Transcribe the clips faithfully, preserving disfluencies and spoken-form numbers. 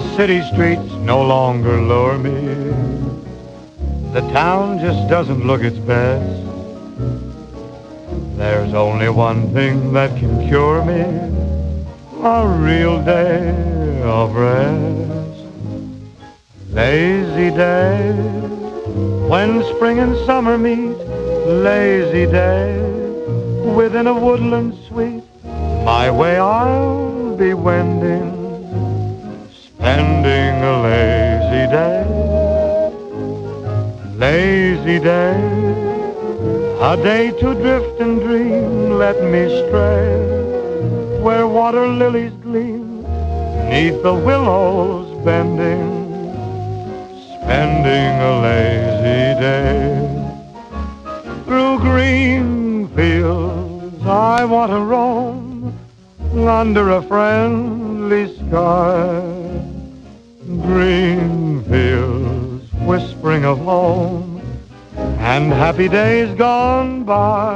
city streets no longer lure me. The town just doesn't look its best. There's only one thing that can cure me, a real day of rest. Lazy day, when spring and summer meet. Lazy day, within a woodland sweet. My way I'll be wending, spending a lazy day. Lazy day, a day to drift and dream. Let me stray where water lilies gleam, neath the willows bending, spending a lazy day. Through green fields I want to roam, under a friendly sky. Green fields whispering of home, and happy days gone by.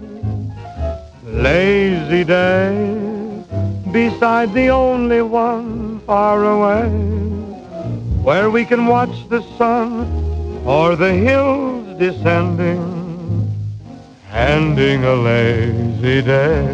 Lazy day, beside the only one far away, where we can watch the sun or the hills descending, ending a lazy day.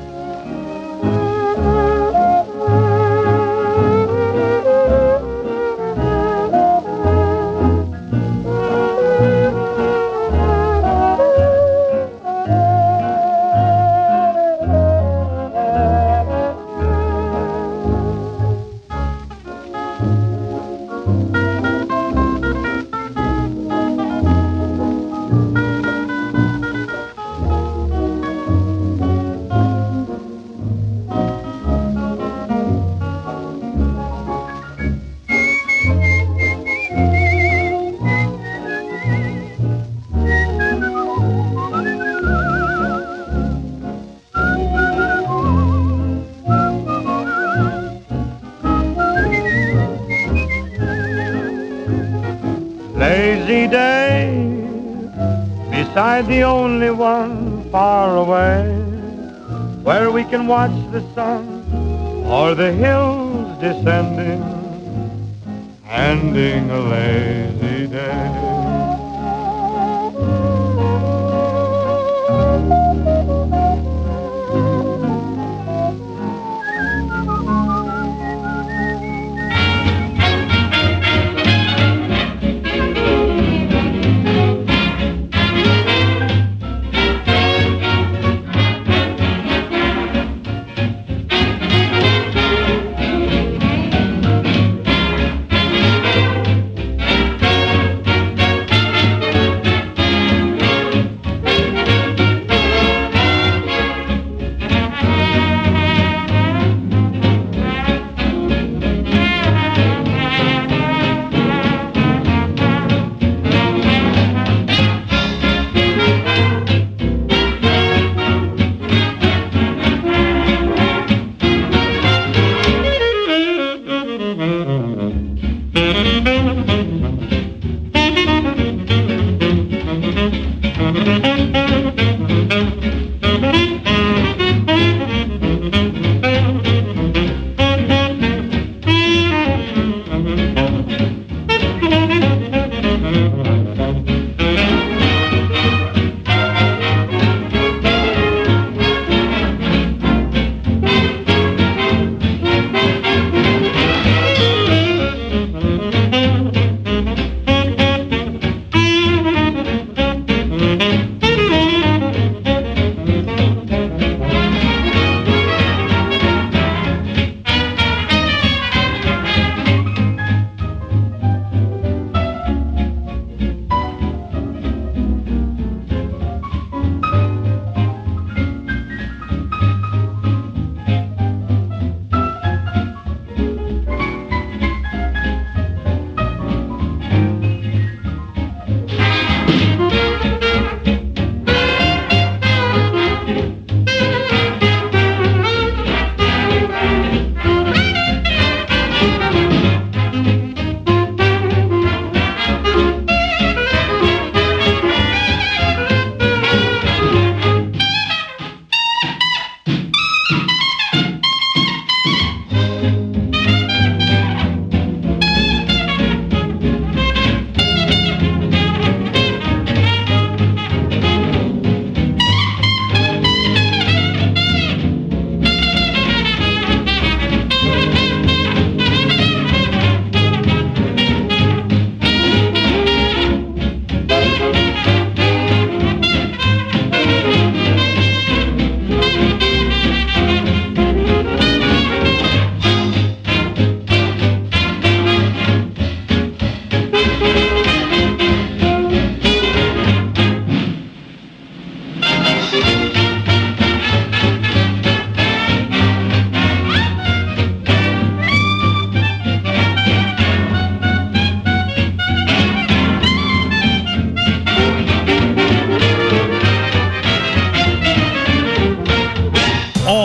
Lazy day, beside the only one far away, where we can watch the sun or the hills descending, ending a lazy day.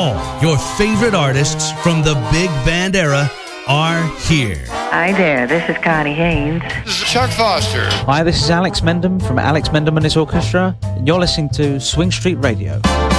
All your favorite artists from the big band era are here. Hi there, this is Connie Haynes. This is Chuck Foster. Hi, this is Alex Mendham from Alex Mendham and his Orchestra, and you're listening to Swing Street Radio.